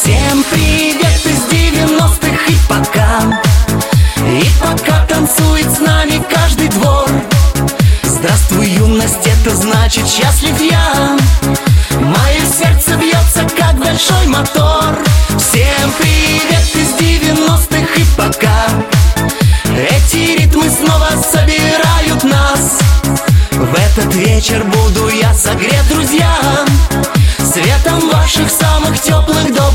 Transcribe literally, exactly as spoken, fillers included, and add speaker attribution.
Speaker 1: Всем привет из девяностых, и пока, и пока танцует с нами каждый двор. Здравствуй, юность, это значит счастлив я. Мое сердце бьется, как большой мотор. Всем привет из девяностых, и пока эти ритмы снова собирают нас. В этот вечер буду я согрет, друзья, светом ваших самых теплых добрых